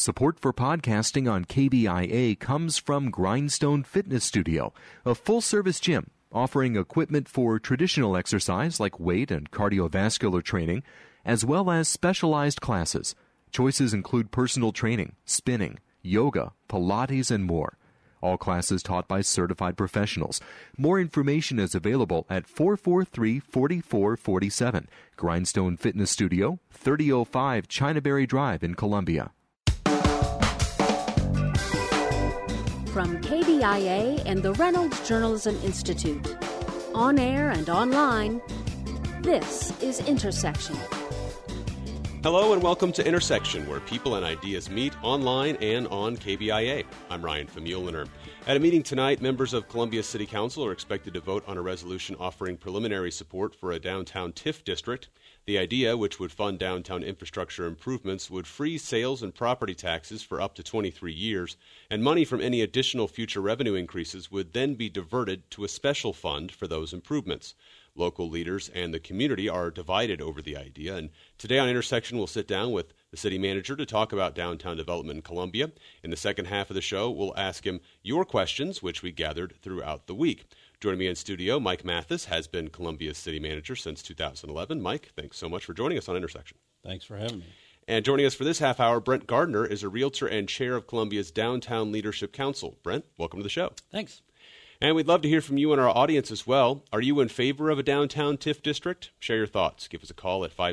Support for podcasting on KBIA comes from Grindstone Fitness Studio, a full-service gym offering equipment for traditional exercise like weight and cardiovascular training, as well as specialized classes. Choices include personal training, spinning, yoga, Pilates, and more. All classes taught by certified professionals. More information is available at 443-4447. Grindstone Fitness Studio, 3005 Chinaberry Drive in Columbia. From KBIA and the Reynolds Journalism Institute, on air and online, this is Intersection. Hello and welcome to Intersection, where people and ideas meet online and on KBIA. I'm Ryan Famuliner. At a meeting tonight, members of Columbia City Council are expected to vote on a resolution offering preliminary support for a downtown TIF district. The idea, which would fund downtown infrastructure improvements, would freeze sales and property taxes for up to 23 years, and money from any additional future revenue increases would then be diverted to a special fund for those improvements. Local leaders and the community are divided over the idea, and today on Intersection we'll sit down with the city manager to talk about downtown development in Columbia. In the second half of the show, we'll ask him your questions, which we gathered throughout the week. Joining me in studio, Mike Mathis has been Columbia's city manager since 2011. Mike, thanks so much for joining us on Intersection. Thanks for having me. And joining us for this half hour, Brent Gardner is a realtor and chair of Columbia's Downtown Leadership Council. Brent, welcome to the show. Thanks. And we'd love to hear from you and our audience as well. Are you in favor of a downtown TIF district? Share your thoughts. Give us a call at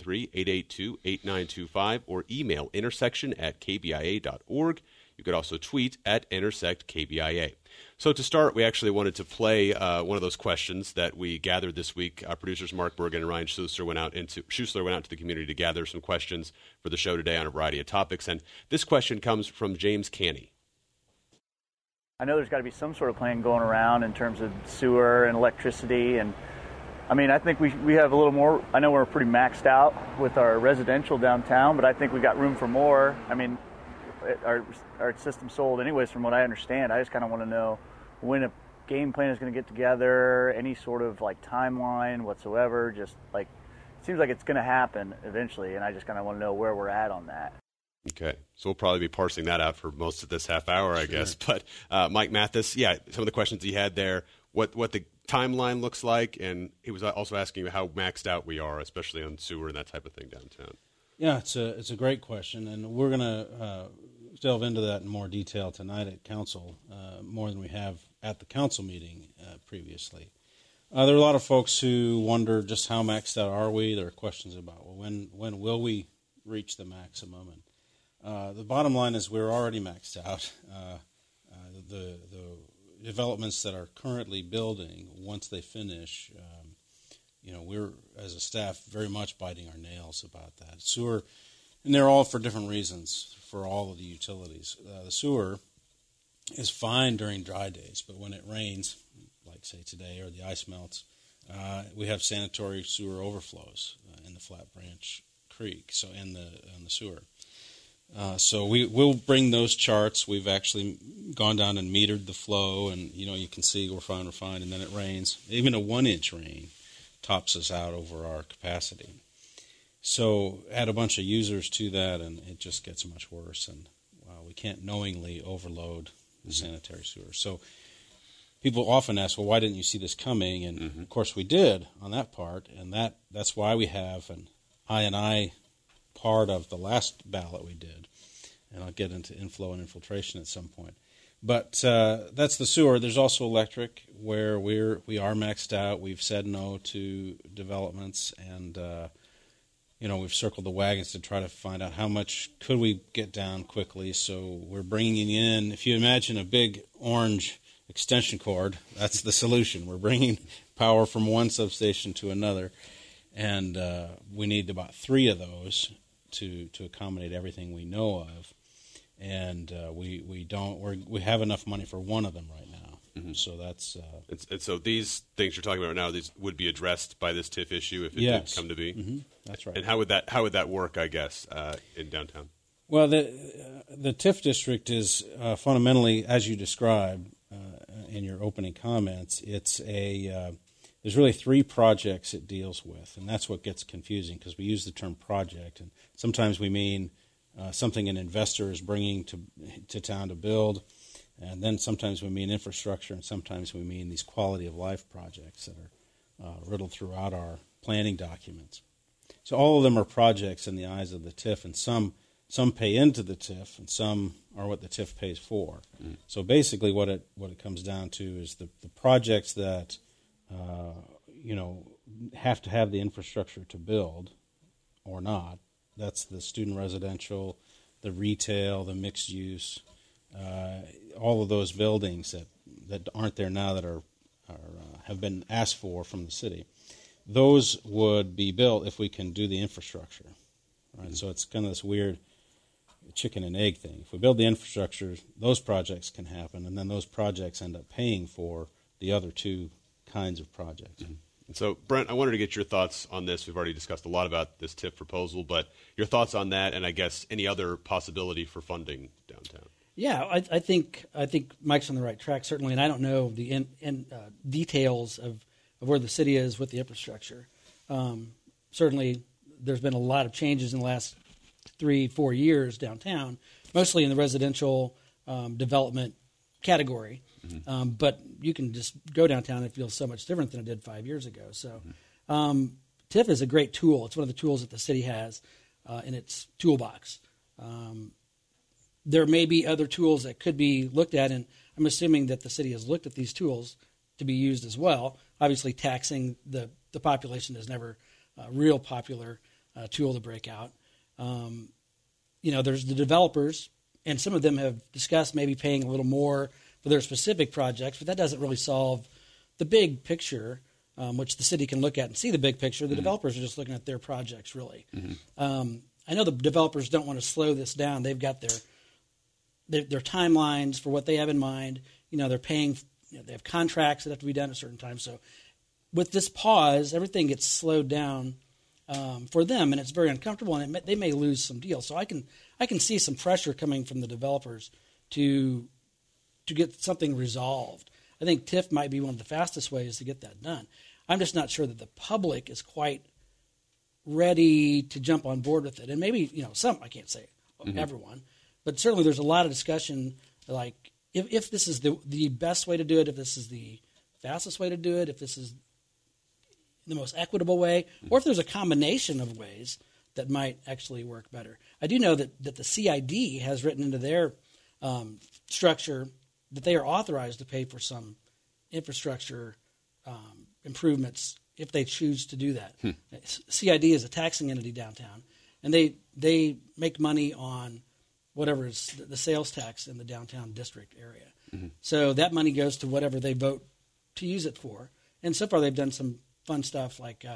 573-882-8925 or email intersection@kbia.org. You could also tweet at IntersectKBIA. So to start, we actually wanted to play one of those questions that we gathered this week. Our producers Mark Bergen and Ryan Schuessler went out to the community to gather some questions for the show today on a variety of topics. And this question comes from James Canny. I know there's got to be some sort of plan going around in terms of sewer and electricity, and I mean, I think we have a little more. I know we're pretty maxed out with our residential downtown, but I think we got room for more. I mean, our system's sold anyways, from what I understand. I just kind of want to know when a game plan is going to get together, any sort of like timeline whatsoever. Just like it seems like it's going to happen eventually, and I just kind of want to know where we're at on that. Okay, so we'll probably be parsing that out for most of this half hour, I guess. But Mike Mathis, yeah, some of the questions he had there, what the timeline looks like, and he was also asking how maxed out we are, especially on sewer and that type of thing downtown. Yeah, it's a great question, and we're going to delve into that in more detail tonight at Council, more than we have at the Council meeting previously. There are a lot of folks who wonder just how maxed out are we. There are questions about, well, when will we reach the maximum? And the bottom line is we're already maxed out. The developments that are currently building, once they finish, we're, as a staff, very much biting our nails about that. Sewer, and they're all for different reasons for all of the utilities. The sewer is fine during dry days, but when it rains, like say today, or the ice melts, we have sanitary sewer overflows in the Flat Branch Creek, so in the sewer. So we'll bring those charts. We've actually gone down and metered the flow, and you can see we're fine, and then it rains. Even a 1-inch rain tops us out over our capacity. So add a bunch of users to that, and it just gets much worse, and we can't knowingly overload the sanitary sewer. So people often ask, well, why didn't you see this coming? And of course we did on that part, and that's why we have an I&I part of the last ballot we did, and I'll get into inflow and infiltration at some point. But that's the sewer. There's also electric, where we are maxed out. We've said no to developments, and we've circled the wagons to try to find out how much could we get down quickly. So we're bringing in, if you imagine a big orange extension cord, that's the solution. We're bringing power from one substation to another, and we need about 3 of those to accommodate everything we know of, and we have enough money for one of them right now. So that's and so these things you're talking about right now, these would be addressed by this TIF issue if it did come to be. That's right. And how would that work, I guess, in downtown? Well, the TIF district is fundamentally, as you described in your opening comments, it's there's really 3 projects it deals with, and that's what gets confusing because we use the term project, and sometimes we mean something an investor is bringing to town to build. And then sometimes we mean infrastructure, and sometimes we mean these quality of life projects that are riddled throughout our planning documents. So all of them are projects in the eyes of the TIF, and some pay into the TIF, and some are what the TIF pays for. Mm. So basically, what it comes down to is the projects that have to have the infrastructure to build or not. That's the student residential, the retail, the mixed use, all of those buildings that aren't there now that are have been asked for from the city. Those would be built if we can do the infrastructure, right? Mm-hmm. So it's kind of this weird chicken and egg thing. If we build the infrastructure, those projects can happen, and then those projects end up paying for the other two kinds of projects. Mm-hmm. And so, Brent, I wanted to get your thoughts on this. We've already discussed a lot about this TIF proposal, but your thoughts on that, and I guess any other possibility for funding downtown. Yeah, I think Mike's on the right track, certainly, and I don't know the details of where the city is with the infrastructure. Certainly, there's been a lot of changes in the last 3-4 years downtown, mostly in the residential development category. Mm-hmm. But you can just go downtown and it feels so much different than it did 5 years ago. So TIF is a great tool. It's one of the tools that the city has in its toolbox. There may be other tools that could be looked at, and I'm assuming that the city has looked at these tools to be used as well. Obviously, taxing the population is never a real popular tool to break out. There's the developers, and some of them have discussed maybe paying a little more for their specific projects, but that doesn't really solve the big picture, which the city can look at and see the big picture. The mm-hmm. developers are just looking at their projects, really. Mm-hmm. I know the developers don't want to slow this down. They've got their timelines for what they have in mind. They're paying. They have contracts that have to be done at certain times. So with this pause, everything gets slowed down for them, and it's very uncomfortable, and they may lose some deals. So I can see some pressure coming from the developers to get something resolved. I think TIF might be one of the fastest ways to get that done. I'm just not sure that the public is quite ready to jump on board with it. And maybe, some, I can't say mm-hmm. everyone, but certainly there's a lot of discussion, like if this is the best way to do it, if this is the fastest way to do it, if this is the most equitable way, or if there's a combination of ways that might actually work better. I do know that the CID has written into their structure that they are authorized to pay for some infrastructure improvements if they choose to do that. CID is a taxing entity downtown, and they make money on whatever is the sales tax in the downtown district area. Mm-hmm. So that money goes to whatever they vote to use it for. And so far they've done some fun stuff like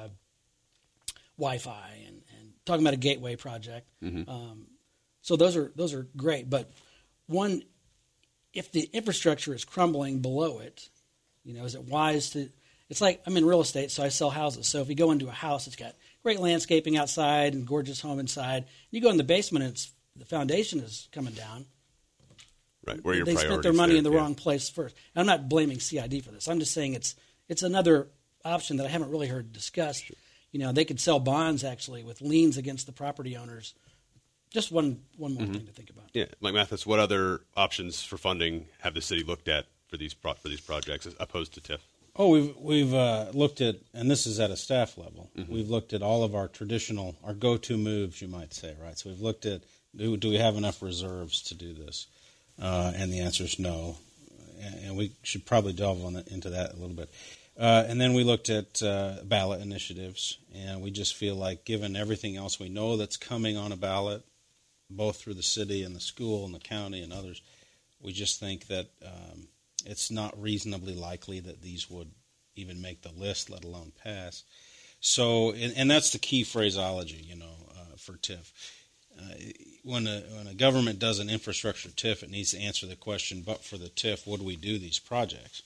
Wi-Fi and talking about a gateway project. Mm-hmm. So those are great. But one, if the infrastructure is crumbling below it, is it wise to? It's like I'm in real estate, so I sell houses. So if you go into a house, it's got great landscaping outside and gorgeous home inside. You go in the basement, and the foundation is coming down. Right, where your they spent their money in the wrong place first. And I'm not blaming CID for this. I'm just saying it's another option that I haven't really heard discussed. Sure. They could sell bonds actually with liens against the property owners. Just one more mm-hmm. thing to think about. Yeah, Mike Mathis, what other options for funding have the city looked at for these projects as opposed to TIF? Oh, we've looked at, and this is at a staff level. Mm-hmm. We've looked at all of our go-to moves, you might say, right? So we've looked at do we have enough reserves to do this, and the answer is no, and we should probably delve into that a little bit. And then we looked at ballot initiatives, and we just feel like given everything else we know that's coming on a ballot, both through the city and the school and the county and others, we just think that it's not reasonably likely that these would even make the list, let alone pass. So, and that's the key phraseology, for TIF. When a government does an infrastructure TIF, it needs to answer the question, but for the TIF, would we do these projects?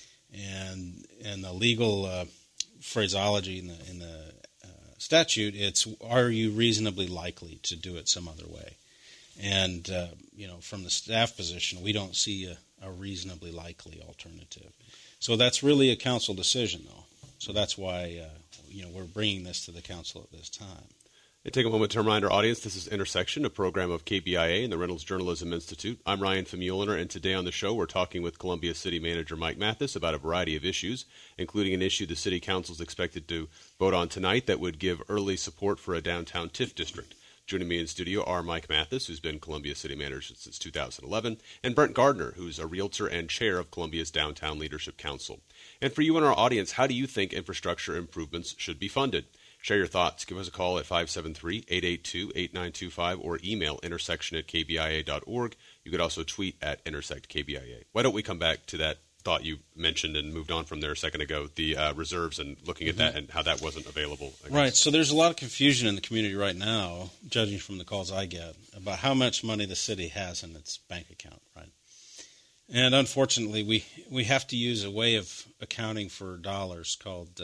And the legal phraseology in the statute, it's are you reasonably likely to do it some other way? And from the staff position, we don't see a reasonably likely alternative. So that's really a council decision, though. So that's why we're bringing this to the council at this time. Hey, take a moment to remind our audience this is Intersection, a program of KBIA and the Reynolds Journalism Institute. I'm Ryan Famuliner, and today on the show we're talking with Columbia City Manager Mike Mathis about a variety of issues, including an issue the City Council is expected to vote on tonight that would give early support for a downtown TIF district. Joining me in studio are Mike Mathis, who's been Columbia City Manager since 2011, and Brent Gardner, who's a realtor and chair of Columbia's Downtown Leadership Council. And for you and our audience, how do you think infrastructure improvements should be funded? Share your thoughts. Give us a call at 573-882-8925 or email intersection@kbia.org. You could also tweet at intersectkbia. Why don't we come back to that thought you mentioned and moved on from there a second ago, the reserves and looking at that and how that wasn't available. Right. So there's a lot of confusion in the community right now, judging from the calls I get, about how much money the city has in its bank account, right? And unfortunately, we have to use a way of accounting for dollars called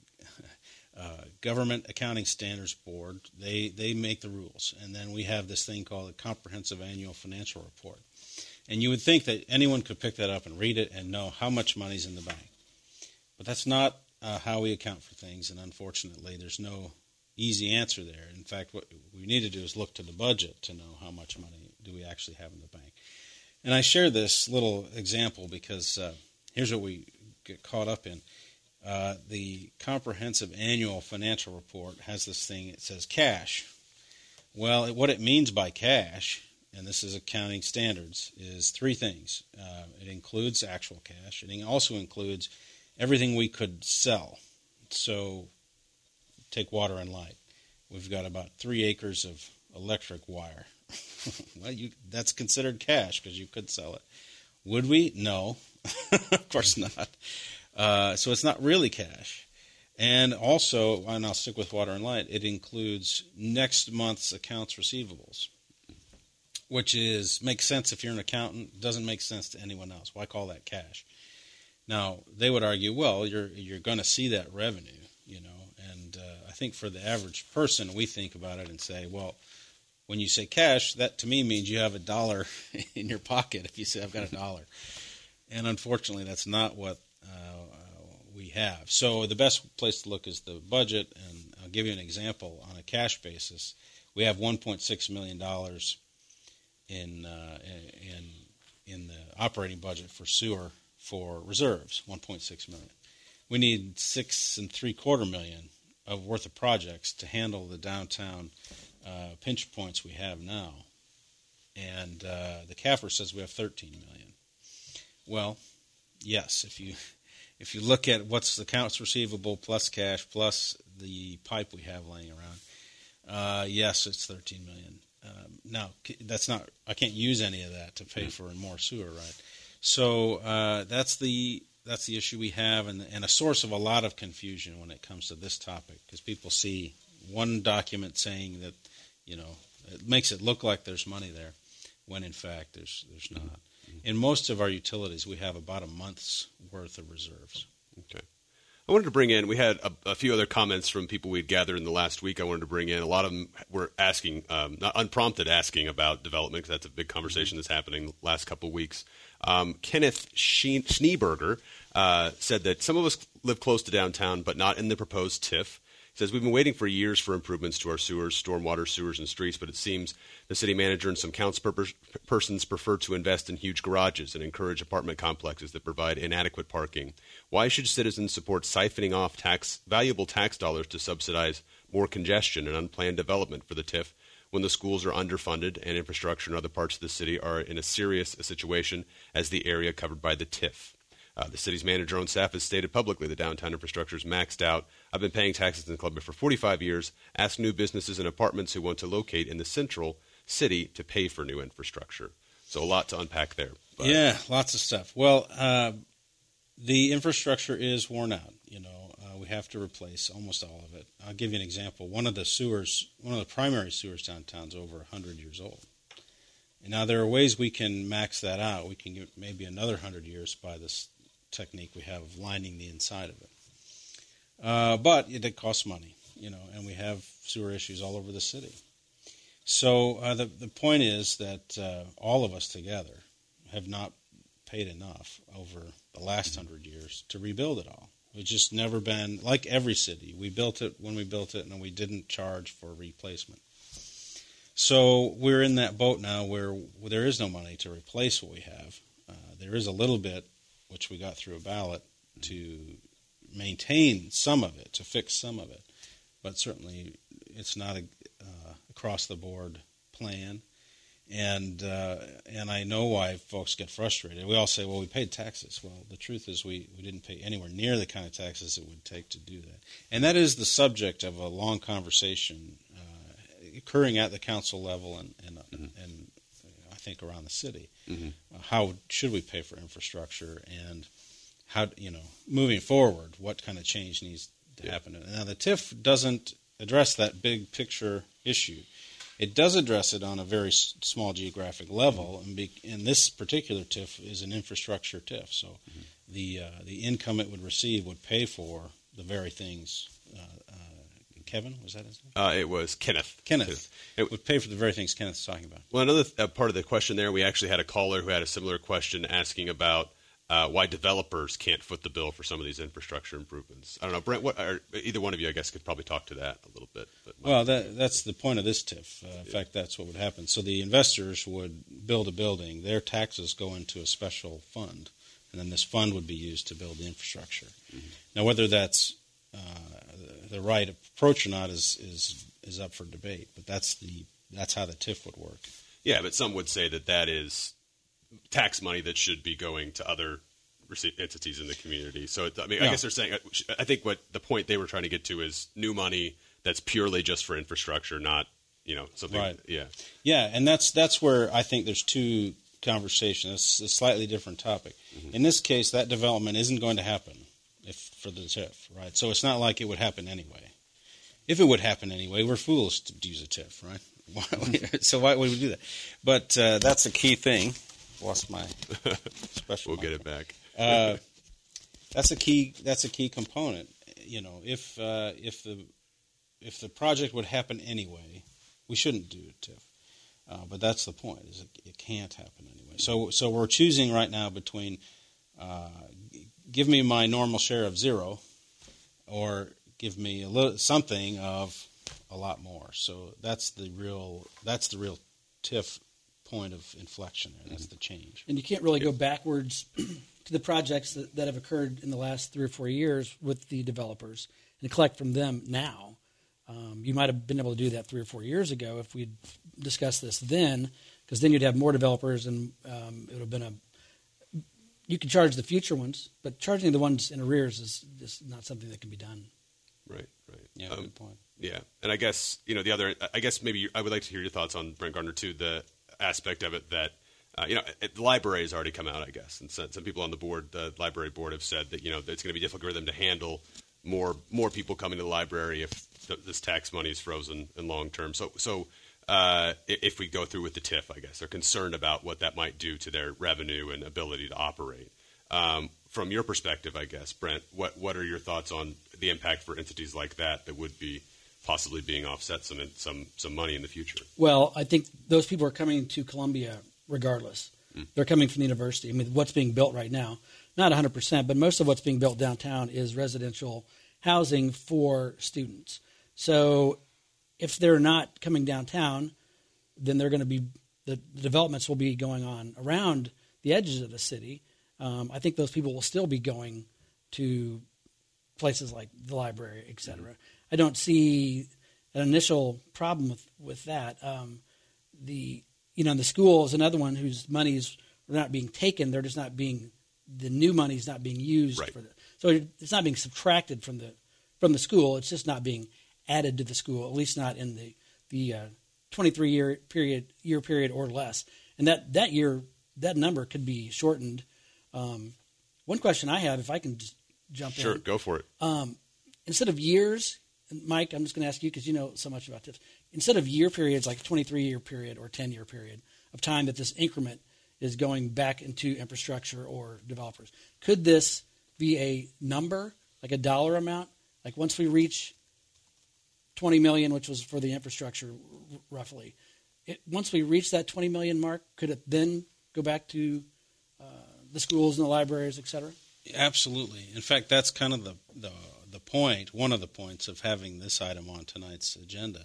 Government Accounting Standards Board. They make the rules. And then we have this thing called a Comprehensive Annual Financial Report. And you would think that anyone could pick that up and read it and know how much money's in the bank. But that's not how we account for things, and unfortunately there's no easy answer there. In fact, what we need to do is look to the budget to know how much money do we actually have in the bank. And I share this little example because here's what we get caught up in. The Comprehensive Annual Financial Report has this thing, it says cash. Well, what it means by cash, and this is accounting standards, is three things. It includes actual cash. It also includes everything we could sell. So take water and light. We've got about 3 acres of electric wire. Well, that's considered cash because you could sell it. Would we? No. Of course not. So it's not really cash. And also, and I'll stick with water and light, it includes next month's accounts receivables, which makes sense if you're an accountant. Doesn't make sense to anyone else. Why call that cash? Now, they would argue, well, you're going to see that revenue, and I think for the average person, we think about it and say, well, when you say cash, that to me means you have $1 in your pocket if you say, I've got $1. And unfortunately, that's not what we have. So the best place to look is the budget, and I'll give you an example. On a cash basis, we have $1.6 million in the operating budget for sewer for reserves, $1.6 million. We need $6.75 million worth of projects to handle the downtown pinch points we have now, and the CAFR says we have $13 million. Well, yes, if you look at what's the accounts receivable plus cash plus the pipe we have laying around, yes, it's $13 million. Now, that's not. I can't use any of that to pay for more sewer, right? So that's the issue we have, and a source of a lot of confusion when it comes to this topic, because people see one document saying that, it makes it look like there's money there, when in fact there's not. Mm-hmm. In most of our utilities, we have about a month's worth of reserves. Okay. I wanted to bring in, we had a few other comments from people we'd gathered in the last week I wanted to bring in. A lot of them were asking, not unprompted asking about development, because that's a big conversation that's happening the last couple of weeks. Kenneth Schneeberger said that some of us live close to downtown, but not in the proposed TIF. He says, we've been waiting for years for improvements to our sewers, stormwater, sewers, and streets, but it seems the city manager and some councilpersons prefer to invest in huge garages and encourage apartment complexes that provide inadequate parking. Why should citizens support siphoning off valuable tax dollars to subsidize more congestion and unplanned development for the TIF when the schools are underfunded and infrastructure in other parts of the city are in as serious a situation as the area covered by the TIF? The city's manager-owned staff has stated publicly the downtown infrastructure is maxed out. I've been paying taxes in Columbia for 45 years. Ask new businesses and apartments who want to locate in the central city to pay for new infrastructure. So a lot to unpack there. But. Yeah, lots of stuff. Well, the infrastructure is worn out. We have to replace almost all of it. I'll give you an example. One of the primary sewers downtown is over 100 years old. And now there are ways we can max that out. We can get maybe another 100 years by this technique we have of lining the inside of it. But it costs money, and we have sewer issues all over the city. So the point is that all of us together have not paid enough over the last 100 years to rebuild it all. It's just never been, like every city, we built it when we built it, and we didn't charge for replacement. So we're in that boat now where there is no money to replace what we have. There is a little bit, which we got through a ballot, to maintain some of it, to fix some of it. But certainly it's not a across-the-board plan. And I know why folks get frustrated. We all say, well, we paid taxes. Well, the truth is we didn't pay anywhere near the kind of taxes it would take to do that. And that is the subject of a long conversation occurring at the council level and I think around the city. How should we pay for infrastructure, and how, moving forward, what kind of change needs to happen? Now, the TIF doesn't address that big picture issue. It does address it on a very small geographic level, and this particular TIF is an infrastructure TIF. So the income it would receive would pay for the very things. Kevin, was that his name? It was Kenneth. Kenneth. It would pay for the very things Kenneth's talking about. Well, another part of the question there, we actually had a caller who had a similar question asking about why developers can't foot the bill for some of these infrastructure improvements. I don't know, Brent, either one of you, I guess, could probably talk to that a little bit. Well, that's the point of this TIF. In fact, that's what would happen. So the investors would build a building. Their taxes go into a special fund, and then this fund would be used to build the infrastructure. Now, whether that's the right approach or not is up for debate, but that's how the TIF would work. Yeah, but some would say that is tax money that should be going to other entities in the community. So, I guess they're saying, I think what the point they were trying to get to is new money that's purely just for infrastructure, not, something. Right. Yeah. Yeah, and that's where I think there's two conversations. It's a slightly different topic. In this case, that development isn't going to happen for the TIF, right? So it's not like it would happen anyway. If it would happen anyway, we're foolish to use a TIF, right? So why would we do that? But that's a key thing. Lost my special. We'll get it back. That's a key component. If the project would happen anyway, we shouldn't do a TIF. But that's the point. Is it can't happen anyway. So we're choosing right now between give me my normal share of zero, or give me something of a lot more. So that's the real TIF point of inflection there. That's the change. And you can't really go backwards to the projects that have occurred in the last 3 or 4 years with the developers and collect from them now. You might have been able to do that 3 or 4 years ago if we'd discussed this then, because then you'd have more developers, and it would have been you can charge the future ones, but charging the ones in arrears is just not something that can be done. Right. Yeah, good point. Yeah, and I guess I guess maybe I would like to hear your thoughts on, Brent Gardner, too, the aspect of it that the library has already come out, I guess, and some people on the board, the library board, have said that it's going to be difficult for them to handle more people coming to the library if this tax money is frozen in long term. So if we go through with the TIF, I guess they're concerned about what that might do to their revenue and ability to operate. From your perspective, I guess, Brent, what are your thoughts on the impact for entities like that would be possibly being offset some money in the future? Well, I think those people are coming to Columbia regardless. They're coming from the university. I mean, what's being built right now, not 100%, but most of what's being built downtown is residential housing for students. So if they're not coming downtown, then they're going to be the developments will be going on around the edges of the city. I think those people will still be going to places like the library, et cetera. I don't see an initial problem with that. The school is another one whose monies are not being taken. They're just not being the new money is not being used for that. So it's not being subtracted from the school. It's just not being added to the school, at least not in the 23-year period or less. And that number could be shortened. One question I have, if I can just jump in. Sure, go for it. Instead of years, Mike, I'm just going to ask you because you know so much about this. Instead of year periods, like a 23-year period or 10-year period of time that this increment is going back into infrastructure or developers, could this be a number, like a dollar amount? Like once we reach $20 million, which was for the infrastructure roughly, once we reach that $20 million mark, could it then go back to the schools and the libraries, et cetera? Absolutely. In fact, that's kind of the point, one of the points of having this item on tonight's agenda.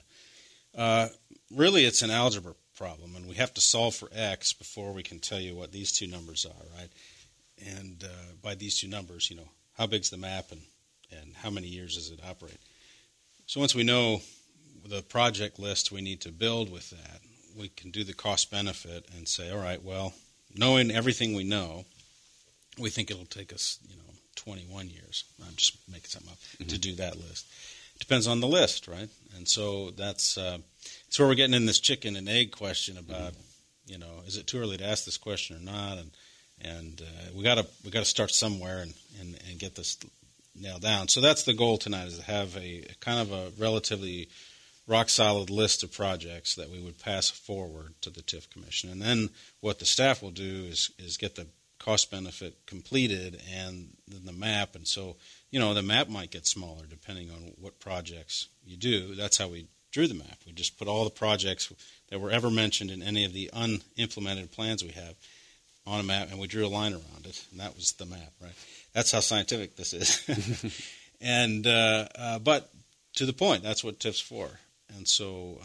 Really, it's an algebra problem, and we have to solve for x before we can tell you what these two numbers are, right? And by these two numbers, how big's the map and how many years does it operate? So once we know the project list we need to build with that, we can do the cost-benefit and say, all right, well, knowing everything we know, we think it'll take us, 21 years. I'm just making something up to do that list. Depends on the list, right? And so that's where we're getting in this chicken and egg question about, is it too early to ask this question or not? And we got to start somewhere and get this nailed down. So that's the goal tonight, is to have a kind of a relatively rock solid list of projects that we would pass forward to the TIF Commission. And then what the staff will do is get the cost benefit completed and then the map. And so, the map might get smaller depending on what projects you do. That's how we drew the map. We just put all the projects that were ever mentioned in any of the unimplemented plans we have on a map, and we drew a line around it, and that was the map, right? That's how scientific this is. And but to the point, that's what TIF's for. And so,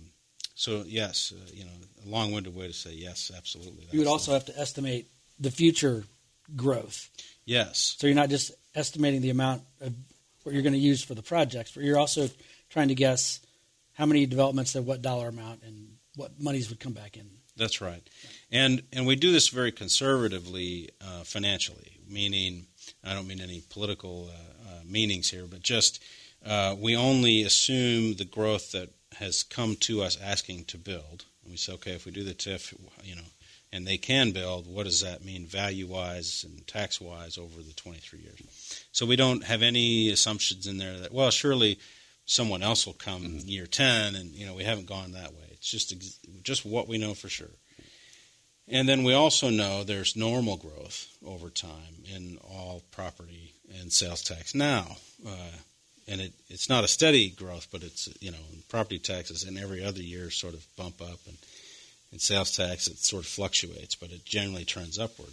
yes, a long-winded way to say yes, absolutely. You would also have to estimate the future growth. Yes. So you're not just estimating the amount of what you're going to use for the projects, but you're also trying to guess how many developments at what dollar amount and what monies would come back in. That's right. And we do this very conservatively financially, meaning, I don't mean any political meanings here, but just we only assume the growth that has come to us asking to build. And we say, okay, if we do the TIF, and they can build, what does that mean value-wise and tax-wise over the 23 years? So we don't have any assumptions in there that, well, surely someone else will come year 10, and, we haven't gone that way. It's just what we know for sure. And then we also know there's normal growth over time in all property and sales tax now. And it's not a steady growth, but it's, property taxes in every other year sort of bump up, and in sales tax it sort of fluctuates, but it generally trends upward.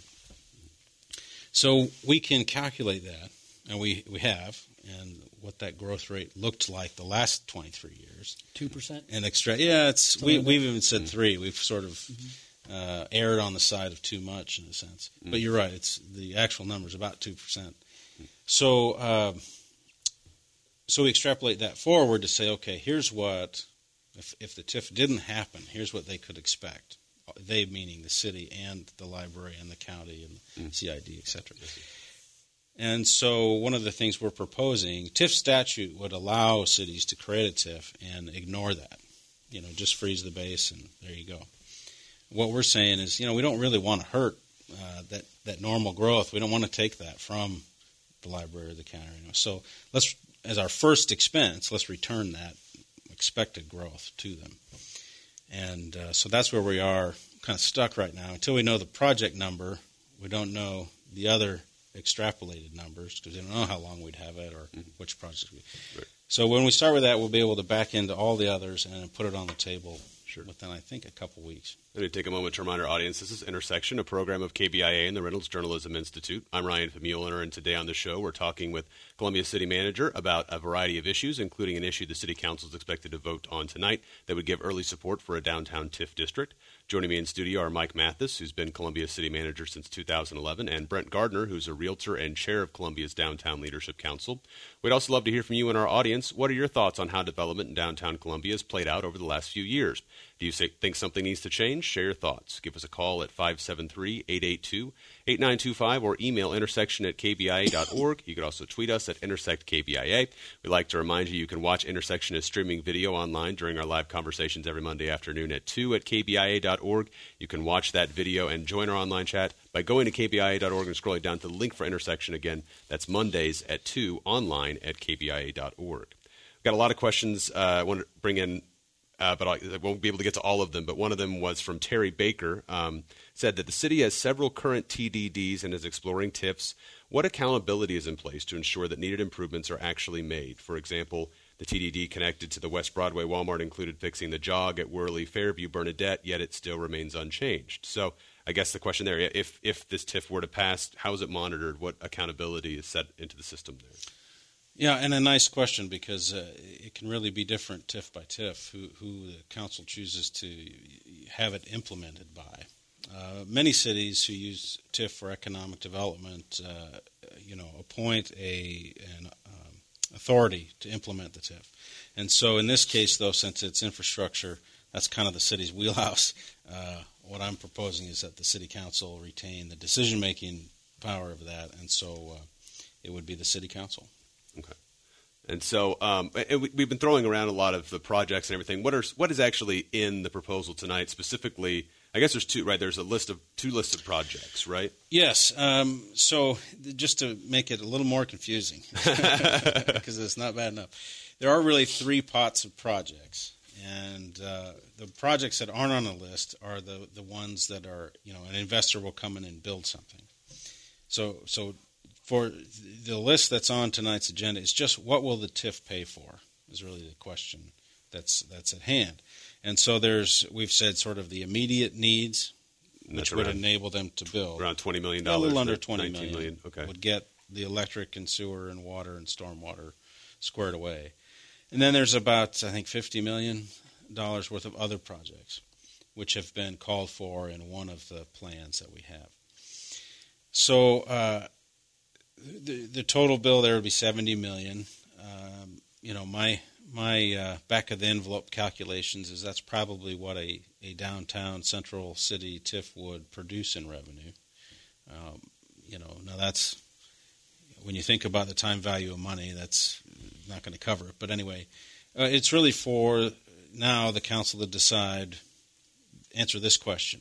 So we can calculate that, and we have, and what that growth rate looked like the last 23 years. 2%? And extra, yeah, we've even said 3. We've sort of erred on the side of too much in a sense. But you're right, it's the actual number is about 2%. So we extrapolate that forward to say, okay, here's what, if the TIF didn't happen, here's what they could expect. They meaning the city and the library and the county and the CID, et cetera. And so one of the things we're proposing, TIF statute would allow cities to create a TIF and ignore that. Just freeze the base and there you go. What we're saying is, we don't really want to hurt that normal growth. We don't want to take that from the library or the county. So let's, as our first expense, let's return that expected growth to them. And so that's where we are kind of stuck right now. Until we know the project number, we don't know the other extrapolated numbers because we don't know how long we'd have it or which projects we. Right. So when we start with that, we'll be able to back into all the others and put it on the table within, I think, a couple weeks. Let me take a moment to remind our audience this is Intersection, a program of KBIA and the Reynolds Journalism Institute. I'm Ryan Vermeulener, and today on the show we're talking with Columbia City Manager about a variety of issues, including an issue the City Council is expected to vote on tonight that would give early support for a downtown TIF district. Joining me in studio are Mike Mathis, who's been Columbia City Manager since 2011, and Brent Gardner, who's a realtor and chair of Columbia's Downtown Leadership Council. We'd also love to hear from you and our audience. What are your thoughts on how development in downtown Columbia has played out over the last few years? Do you think something needs to change? Share your thoughts. Give us a call at 573-882-8925 or email intersection@kbia.org. You can also tweet us at IntersectKBIA. We'd like to remind you can watch Intersection as streaming video online during our live conversations every Monday afternoon at 2 at kbia.org. You can watch that video and join our online chat by going to kbia.org and scrolling down to the link for Intersection again. That's Mondays at 2 online at kbia.org. We've got a lot of questions I want to bring in. But I won't be able to get to all of them. But one of them was from Terry Baker, said that the city has several current TDDs and is exploring TIFs. What accountability is in place to ensure that needed improvements are actually made? For example, the TDD connected to the West Broadway Walmart included fixing the jog at Worley, Fairview, Bernadette, yet it still remains unchanged. So I guess the question there, if this TIF were to pass, how is it monitored? What accountability is set into the system there? Yeah, and a nice question, because it can really be different TIF by TIF, who the council chooses to have it implemented by. Many cities who use TIF for economic development, appoint an authority to implement the TIF. And so in this case, though, since it's infrastructure, that's kind of the city's wheelhouse. What I'm proposing is that the city council retain the decision-making power of that, and so it would be the city council. Okay. And so we've been throwing around a lot of the projects and everything. What is actually in the proposal tonight specifically? I guess there's two, right? There's two lists of projects, right? Yes. So just to make it a little more confusing, because it's not bad enough, there are really three pots of projects. And the projects that aren't on the list are the ones that are, an investor will come in and build something. So for the list that's on tonight's agenda, it's just what will the TIF pay for is really the question that's at hand. And so we've said sort of the immediate needs, which would enable them to build. Around $20 million. A little under $20 million. Okay. Would get the electric and sewer and water and stormwater squared away. And then there's about, I think, $50 million worth of other projects, which have been called for in one of the plans that we have. So the total bill there would be $70 million. My back of the envelope calculations is that's probably what a downtown central city TIF would produce in revenue. Now that's, when you think about the time value of money, that's not going to cover it. But anyway, it's really for now the council to answer this question.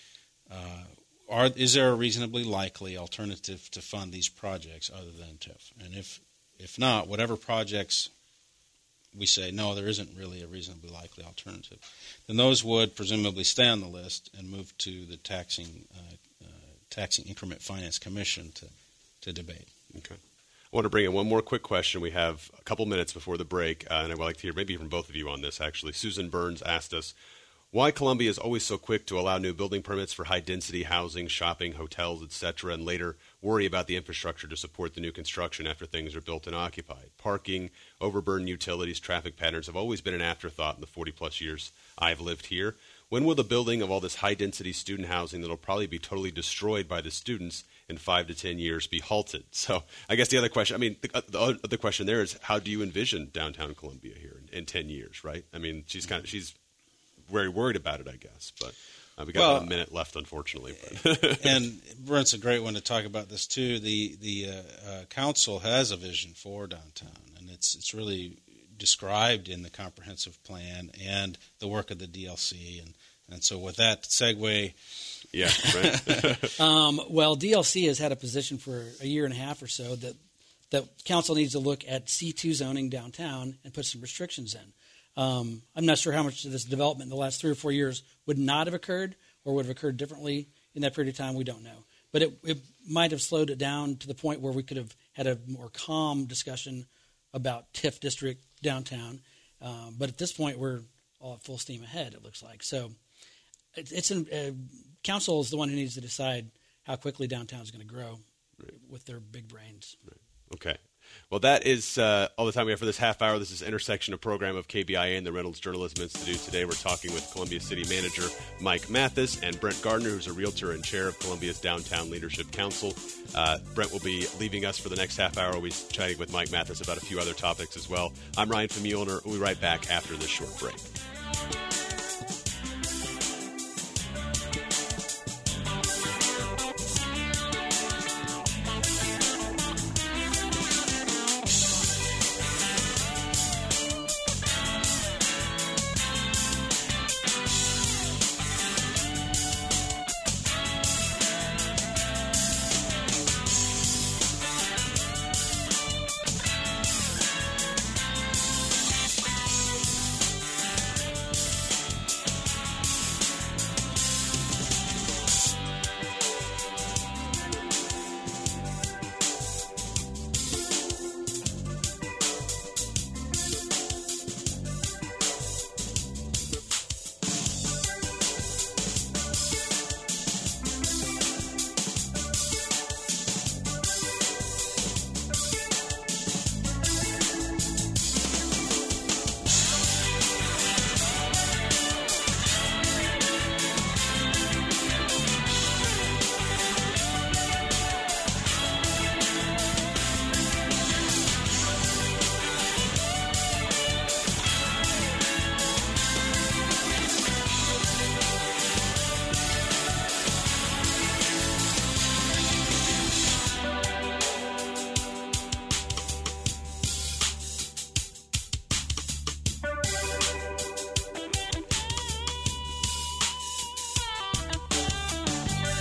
Is there a reasonably likely alternative to fund these projects other than TIF? And if not, whatever projects we say, no, there isn't really a reasonably likely alternative, then those would presumably stay on the list and move to the Taxing Increment Finance Commission to debate. Okay. I want to bring in one more quick question. We have a couple minutes before the break, and I would like to hear maybe from both of you on this, actually. Susan Burns asked us, why Columbia is always so quick to allow new building permits for high-density housing, shopping, hotels, etc., and later worry about the infrastructure to support the new construction after things are built and occupied. Parking, overburdened utilities, traffic patterns have always been an afterthought in the 40-plus years I've lived here. When will the building of all this high-density student housing that will probably be totally destroyed by the students in 5 to 10 years be halted? So I guess the other question, the other question there is, how do you envision downtown Columbia here in 10 years, right? I mean, she's very worried about it, I guess, but we got about a minute left, unfortunately. And Brent's a great one to talk about this too. The council has a vision for downtown, and it's really described in the comprehensive plan and the work of the DLC. And so with that segue, yeah, right. Well, DLC has had a position for a year and a half or so that council needs to look at C2 zoning downtown and put some restrictions in. I'm not sure how much of this development in the last 3 or 4 years would not have occurred or would have occurred differently in that period of time. We don't know. But it might have slowed it down to the point where we could have had a more calm discussion about TIF district downtown. But at this point, we're all at full steam ahead, it looks like. So council is the one who needs to decide how quickly downtown is going to grow with their big brains. Right. Okay. Well, that is all the time we have for this half hour. This is Intersection, a program of KBIA and the Reynolds Journalism Institute. Today we're talking with Columbia City Manager Mike Mathis and Brent Gardner, who's a realtor and chair of Columbia's Downtown Leadership Council. Brent will be leaving us for the next half hour. We'll be chatting with Mike Mathis about a few other topics as well. I'm Ryan Famulner. We'll be right back after this short break.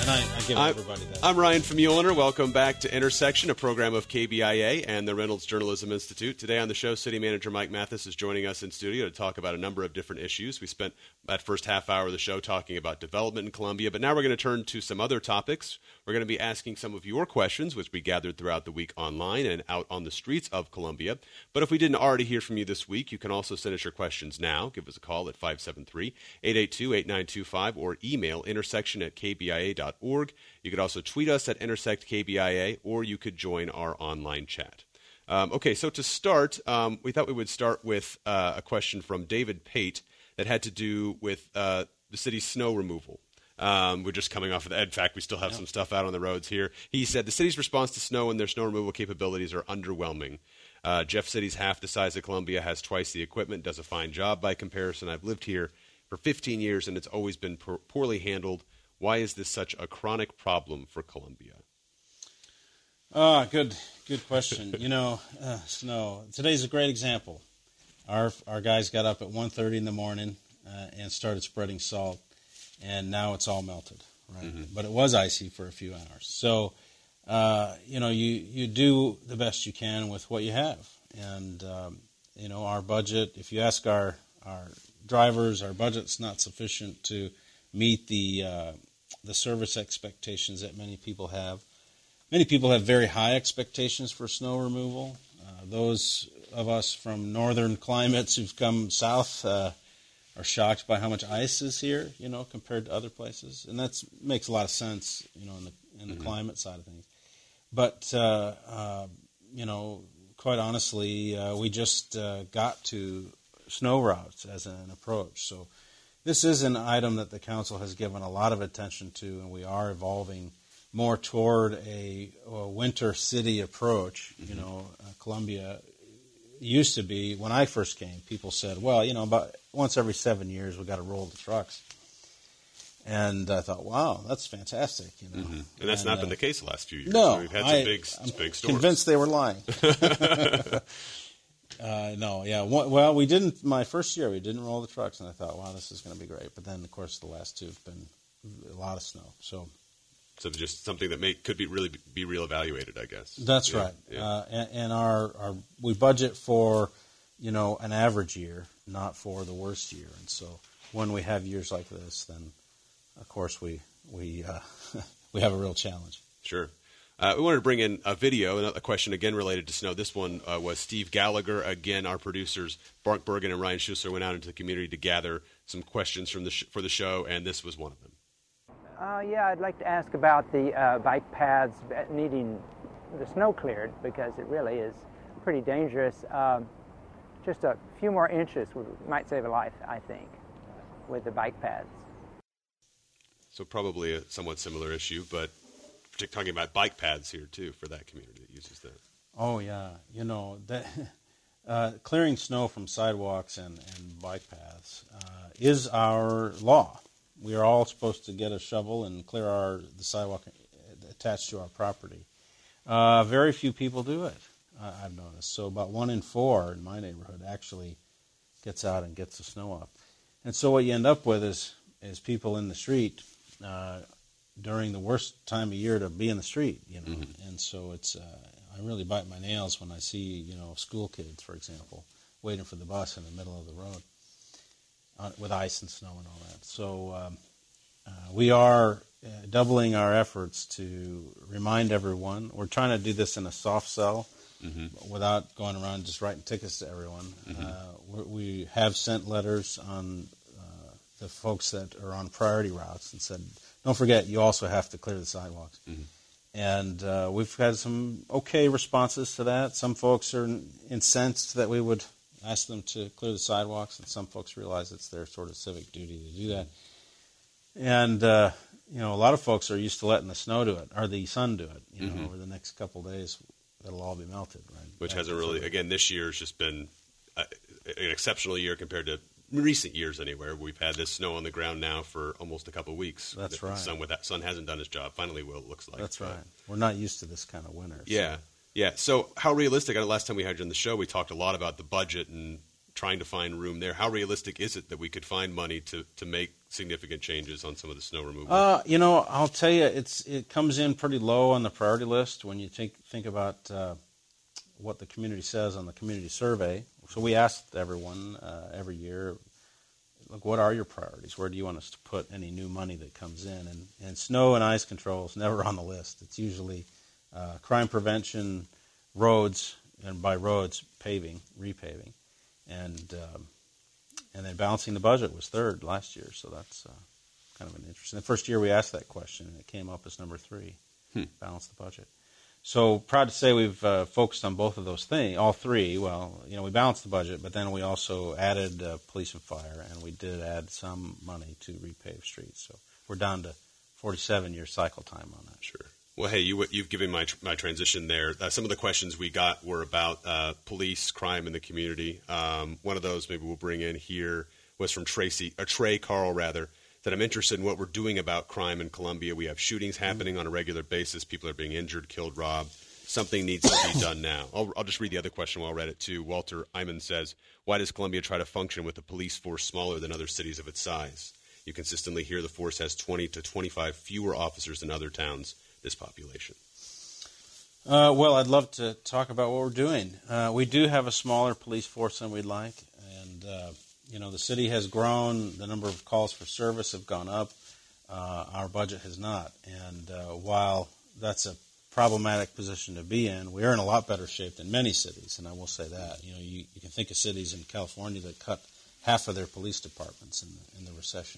and I give everybody that. I'm Ryan Famuliner. Welcome back to Intersection, a program of KBIA and the Reynolds Journalism Institute. Today on the show, City Manager Mike Mathis is joining us in studio to talk about a number of different issues. We spent that first half hour of the show talking about development in Columbia, but now we're going to turn to some other topics. We're going to be asking some of your questions, which we gathered throughout the week online and out on the streets of Columbia. But if we didn't already hear from you this week, you can also send us your questions now. Give us a call at 573-882-8925 or email intersection@kbia.org. You could also tweet us at IntersectKBIA, or you could join our online chat. Okay, so to start, we thought we would start with a question from David Pate that had to do with the city's snow removal. We're just coming off of that. In fact, we still have some stuff out on the roads here. He said the city's response to snow and their snow removal capabilities are underwhelming. Jeff City's half the size of Columbia, has twice the equipment, does a fine job by comparison. I've lived here for 15 years, and it's always been poorly handled. Why is this such a chronic problem for Columbia? Good question. Snow. Today's a great example. Our guys got up at 1:30 in the morning and started spreading salt, and now it's all melted, right? Mm-hmm. But it was icy for a few hours. So, you do the best you can with what you have. And, our budget, if you ask our drivers, our budget's not sufficient to meet the service expectations that many people have. Many people have very high expectations for snow removal. Those of us from northern climates who've come south are shocked by how much ice is here, compared to other places. And that makes a lot of sense, in the climate side of things. But, quite honestly, we just got to snow routes as an approach. So this is an item that the council has given a lot of attention to, and we are evolving more toward a winter city approach. Columbia used to be, when I first came, people said, well, about once every 7 years we've got to roll the trucks. And I thought, wow, that's fantastic. Mm-hmm. And that's not been the case the last few years. No, we've had some big storms. Convinced they were lying. Well, we didn't. My first year, we didn't roll the trucks, and I thought, wow, this is going to be great. But then, of course, the last two have been a lot of snow. So just something that could be reevaluated, I guess. That's right. Yeah. And our we budget for an average year, not for the worst year. And so when we have years like this, then of course we have a real challenge. Sure. We wanted to bring in a video, a question again related to snow. This one was Steve Gallagher. Again, our producers, Mark Bergen and Ryan Schussler, went out into the community to gather some questions for the show, and this was one of them. I'd like to ask about the bike paths needing the snow cleared, because it really is pretty dangerous. Just a few more inches might save a life, I think, with the bike paths. So probably a somewhat similar issue, but talking about bike paths here, too, for that community that uses that. Oh, yeah. Clearing snow from sidewalks and bike paths is our law. We are all supposed to get a shovel and clear the sidewalk attached to our property. Very few people do it, I've noticed. So about 1 in 4 in my neighborhood actually gets out and gets the snow up. And so what you end up with is people in the street during the worst time of year to be in the street, Mm-hmm. And so it's I really bite my nails when I see school kids, for example, waiting for the bus in the middle of the road with ice and snow and all that. So we are doubling our efforts to remind everyone. We're trying to do this in a soft sell, mm-hmm. without going around just writing tickets to everyone. Mm-hmm. We have sent letters on the folks that are on priority routes and said, don't forget, you also have to clear the sidewalks. Mm-hmm. And we've had some okay responses to that. Some folks are incensed that we would ask them to clear the sidewalks, and some folks realize it's their sort of civic duty to do that. And, a lot of folks are used to letting the snow do it, or the sun do it. Mm-hmm. Over the next couple of days, it'll all be melted. Right? Which hasn't really, again, this year has just been an exceptional year compared to recent years anywhere. We've had this snow on the ground now for almost a couple of weeks. That's right. The sun hasn't done its job. Finally will, it looks like. That's right. We're not used to this kind of winter. Yeah. So. Yeah. So how realistic? Last time we had you on the show, we talked a lot about the budget and trying to find room there. How realistic is it that we could find money to make significant changes on some of the snow removal? I'll tell you, it comes in pretty low on the priority list when you think about what the community says on the community survey. So we asked everyone every year, look, what are your priorities? Where do you want us to put any new money that comes in? And snow and ice control is never on the list. It's usually crime prevention, roads, and by roads, paving, repaving, and then balancing the budget was third last year. So that's kind of an interesting. The first year we asked that question, and it came up as number 3, balance the budget. So proud to say we've focused on both of those things, all three. Well, we balanced the budget, but then we also added police and fire, and we did add some money to repave streets. So we're down to 47-year cycle time on that. Sure. Well, hey, you've given my transition there. Some of the questions we got were about police, crime in the community. One of those maybe we'll bring in here was from Trey Carl, that I'm interested in what we're doing about crime in Columbia. We have shootings happening on a regular basis. People are being injured, killed, robbed. Something needs to be done now. I'll just read the other question while I read it, too. Walter Iman says, why does Columbia try to function with a police force smaller than other cities of its size? You consistently hear the force has 20 to 25 fewer officers than other towns this population. Well, I'd love to talk about what we're doing. We do have a smaller police force than we'd like, and the city has grown. The number of calls for service have gone up. Our budget has not. And while that's a problematic position to be in, we are in a lot better shape than many cities, and I will say that. You can think of cities in California that cut half of their police departments in the recession.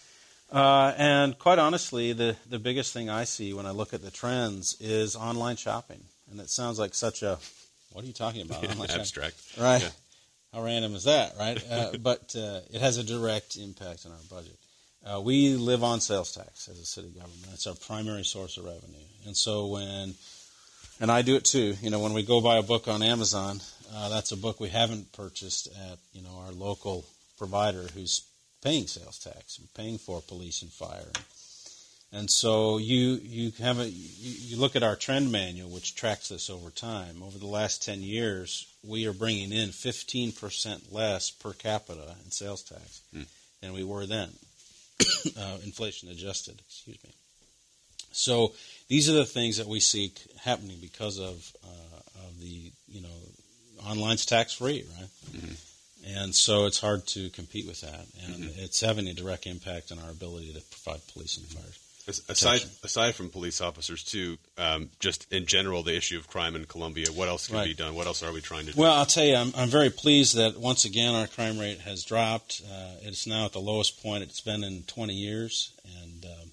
And quite honestly, the biggest thing I see when I look at the trends is online shopping. And it sounds like such a, what are you talking about? Online abstract. Shopping? Right. Yeah. How random is that, right? But it has a direct impact on our budget. We live on sales tax as a city government. It's our primary source of revenue. And so and I do it too, when we go buy a book on Amazon, that's a book we haven't purchased at, our local provider who's paying sales tax and paying for police and fire. And so you look at our trend manual, which tracks this over time. Over the last 10 years, we are bringing in 15% less per capita in sales tax than we were then, inflation adjusted, excuse me. So these are the things that we seek happening because of the, online's tax-free, right? Mm-hmm. And so it's hard to compete with that, and it's having a direct impact on our ability to provide police and fire. Aside from police officers, too, just in general, the issue of crime in Columbia, what else can be done? What else are we trying to do? Well, I'll tell you, I'm very pleased that, once again, our crime rate has dropped. It's now at the lowest point it's been in 20 years, and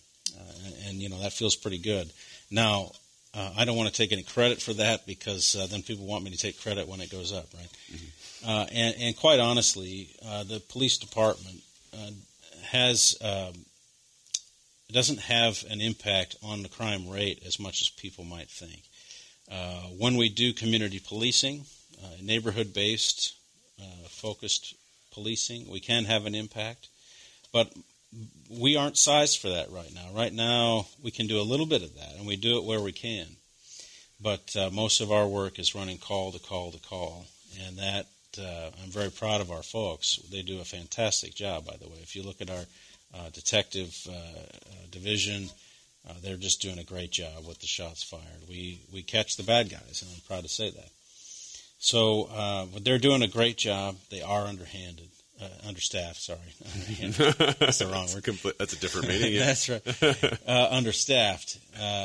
that feels pretty good. Now, I don't want to take any credit for that because then people want me to take credit when it goes up, right? Mm-hmm. And quite honestly, the police department doesn't have an impact on the crime rate as much as people might think. When we do community policing, neighborhood-based, focused policing, we can have an impact. But we aren't sized for that right now. Right now, we can do a little bit of that, and we do it where we can. But most of our work is running call to call to call, and that I'm very proud of our folks. They do a fantastic job, by the way. If you look at our detective division, they're just doing a great job with the shots fired. We catch the bad guys, and I'm proud to say that. So but they're doing a great job. They are understaffed. That's the wrong word. That's a different meaning. Yeah. That's right. Understaffed,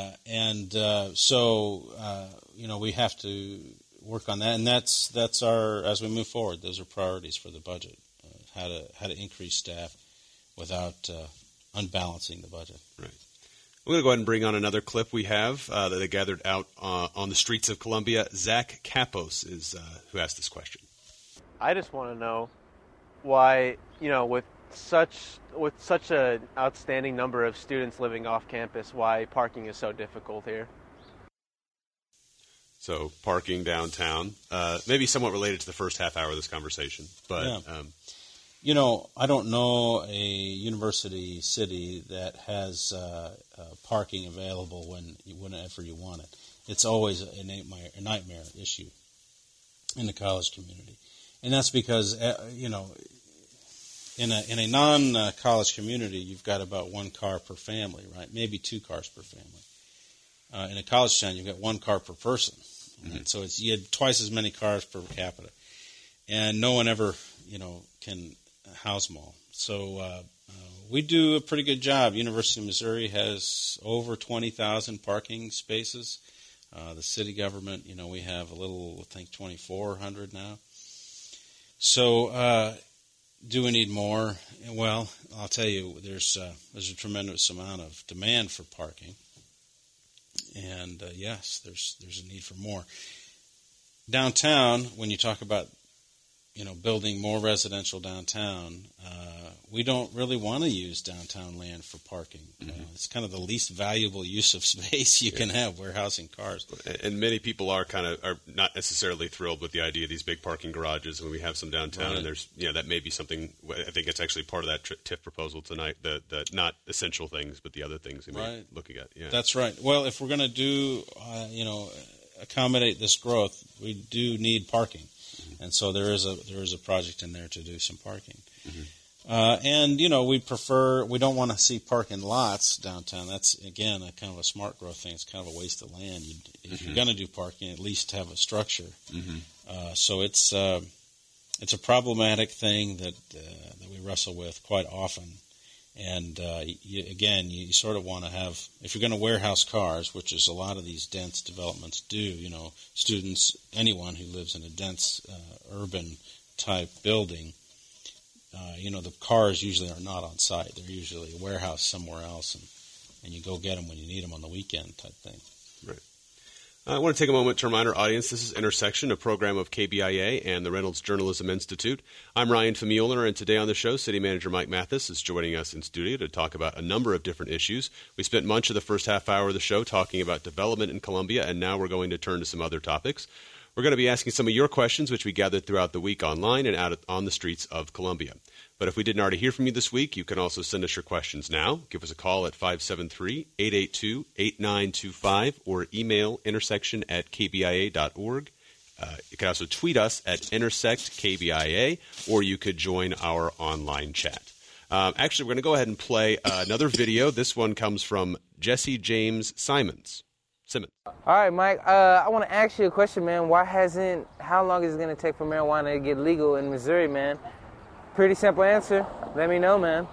so we have to work on that, and that's our, as we move forward, those are priorities for the budget. How to increase staff without unbalancing the budget. Right. We're going to go ahead and bring on another clip we have that they gathered out on the streets of Columbia. Zach Kapos is who asked this question. I just want to know why, with such an outstanding number of students living off campus, why parking is so difficult here. So parking downtown, maybe somewhat related to the first half hour of this conversation, but. Yeah. I don't know a university city that has parking available whenever you want it. It's always a nightmare issue in the college community. And that's because, in a non-college community, you've got about 1 car per family, right? Maybe 2 cars per family. In a college town, you've got 1 car per person. Mm-hmm. So you had twice as many cars per capita. And no one ever, can house them all. So we do a pretty good job. University of Missouri has over 20,000 parking spaces. The city government, we have a little, I think, 2,400 now. So do we need more? Well, I'll tell you, there's a tremendous amount of demand for parking. And yes, there's a need for more. Downtown, when you talk about building more residential downtown, we don't really want to use downtown land for parking. Mm-hmm. It's kind of the least valuable use of space you can have, warehousing cars. And many people are not necessarily thrilled with the idea of these big parking garages when we have some downtown. Right. And there's that may be something. I think it's actually part of that TIF proposal tonight. The not essential things, but the other things we may be looking at. Yeah, that's right. Well, if we're going to do accommodate this growth, we do need parking. And so there is a project in there to do some parking. Mm-hmm. And we don't want to see parking lots downtown. That's, again, a kind of a smart growth thing. It's kind of a waste of land. If you're going to do parking, at least have a structure. Mm-hmm. So it's a problematic thing that we wrestle with quite often. And you sort of want to have, if you're going to warehouse cars, which is a lot of these dense developments do, students, anyone who lives in a dense urban type building, the cars usually are not on site. They're usually a warehouse somewhere else, and you go get them when you need them on the weekend type thing. Right. I want to take a moment to remind our audience this is Intersection, a program of KBIA and the Reynolds Journalism Institute. I'm Ryan Famulner, and today on the show, City Manager Mike Mathis is joining us in studio to talk about a number of different issues. We spent much of the first half hour of the show talking about development in Columbia, and now we're going to turn to some other topics. We're going to be asking some of your questions, which we gathered throughout the week online and out on the streets of Columbia. But if we didn't already hear from you this week, you can also send us your questions now. Give us a call at 573-882-8925 or email intersection@kbia.org. You can also tweet us at intersectkbia, or you could join our online chat. Actually, we're going to go ahead and play another video. This one comes from Jesse James Simmons. All right, Mike, I want to ask you a question, man. How long is it going to take for marijuana to get legal in Missouri, man? Pretty simple answer. Let me know, man.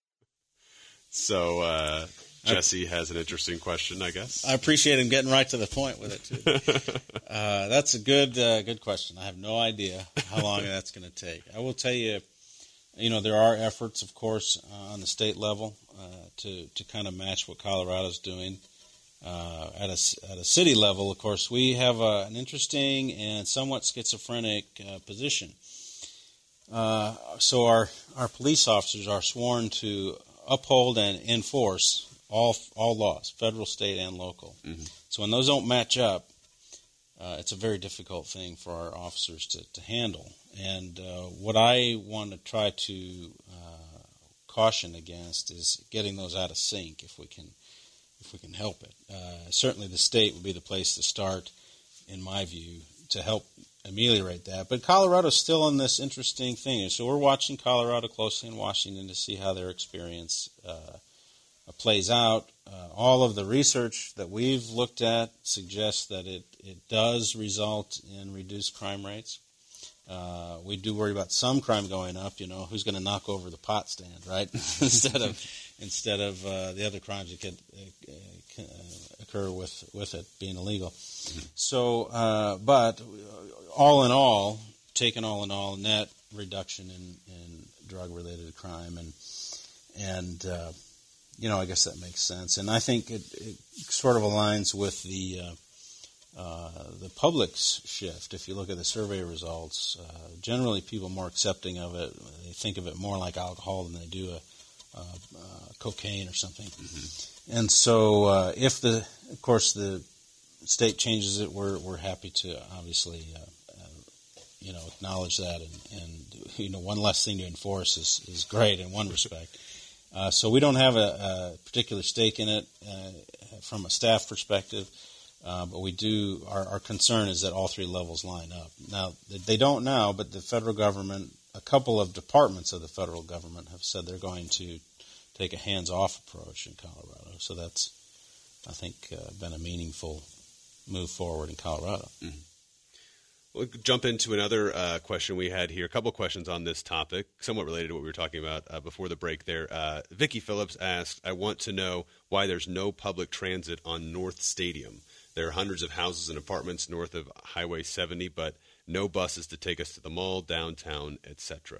So Jesse has an interesting question, I guess. I appreciate him getting right to the point with it, too. That's a good question. I have no idea how long that's going to take. I will tell you, there are efforts, of course, on the state level to kind of match what Colorado's doing. At a city level, of course, we have an interesting and somewhat schizophrenic position. So our police officers are sworn to uphold and enforce all laws, federal, state, and local. Mm-hmm. So when those don't match up, it's a very difficult thing for our officers to handle. And what I want to try to caution against is getting those out of sync if we can help it. Certainly the state would be the place to start, in my view, to help ameliorate that. But Colorado's still in this interesting thing. So we're watching Colorado closely in Washington to see how their experience plays out. All of the research that we've looked at suggests that it does result in reduced crime rates. We do worry about some crime going up, who's going to knock over the pot stand, right? instead of the other crimes that could occur with it being illegal. So, but all in all, net reduction in drug-related crime, and I guess that makes sense. And I think it sort of aligns with the public's shift. If you look at the survey results, generally people are more accepting of it. They think of it more like alcohol than they do cocaine or something. Mm-hmm. And so if of course the state changes it, we're happy to obviously acknowledge that, and one less thing to enforce is great in one respect. So we don't have a particular stake in it from a staff perspective. But we do. Our concern is that all three levels line up. Now they don't now, but the federal government, a couple of departments of the federal government, have said they're going to take a hands-off approach in Colorado. So that's, I think, been a meaningful move forward in Colorado. Mm-hmm. We'll jump into another question we had here. A couple of questions on this topic, somewhat related to what we were talking about before the break there. Vicki Phillips asked, I want to know why there's no public transit on North Stadium. There are hundreds of houses and apartments north of Highway 70, but no buses to take us to the mall, downtown, etc.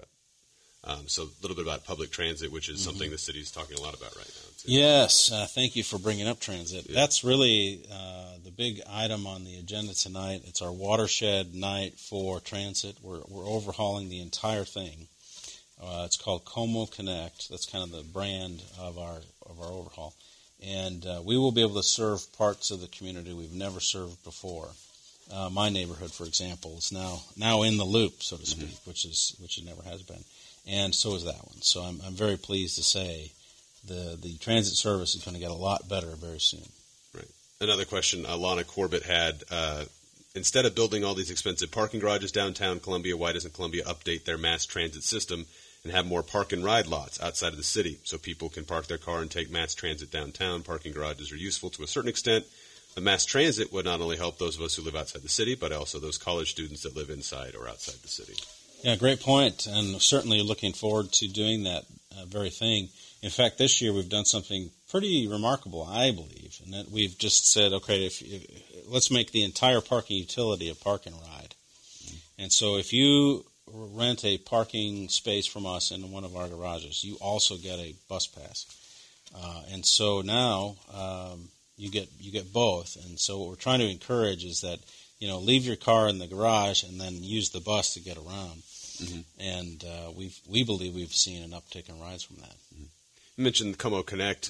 So a little bit about public transit, which is something the city's talking a lot about right now, too. Yes, thank you for bringing up transit. Yeah. That's really the big item on the agenda tonight. It's our watershed night for transit. We're overhauling the entire thing. It's called Como Connect. That's kind of the brand of our overhaul. And we will be able to serve parts of the community we've never served before. My neighborhood, for example, is now in the loop, so to speak, which it never has been. And so is that one. So I'm very pleased to say the transit service is going to get a lot better very soon. Right. Another question Lana Corbett had, instead of building all these expensive parking garages downtown Columbia, why doesn't Columbia update their mass transit system and have more park and ride lots outside of the city so people can park their car and take mass transit downtown? Parking garages are useful to a certain extent. The mass transit would not only help those of us who live outside the city, but also those college students that live inside or outside the city. Yeah, great point, and certainly looking forward to doing that very thing. In fact, this year we've done something pretty remarkable, I believe, and that we've just said, okay, let's make the entire parking utility a park and ride. And so if you rent a parking space from us in one of our garages, you also get a bus pass. And so now you get both. And so what we're trying to encourage is that, leave your car in the garage and then use the bus to get around. Mm-hmm. And we believe we've seen an uptick in rides from that. Mm-hmm. You mentioned Como Connect.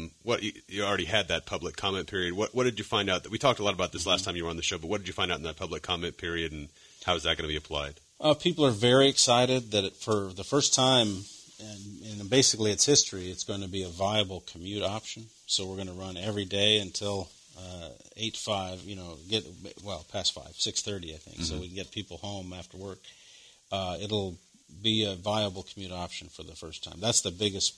You already had that public comment period. What did you find out? We talked a lot about this last time you were on the show, but what did you find out in that public comment period, and how is that going to be applied? People are very excited that for the first time in basically its history, it's going to be a viable commute option. So we're going to run every day until 8:05, past 5, 6:30, I think, so we can get people home after work. It'll be a viable commute option for the first time. That's the biggest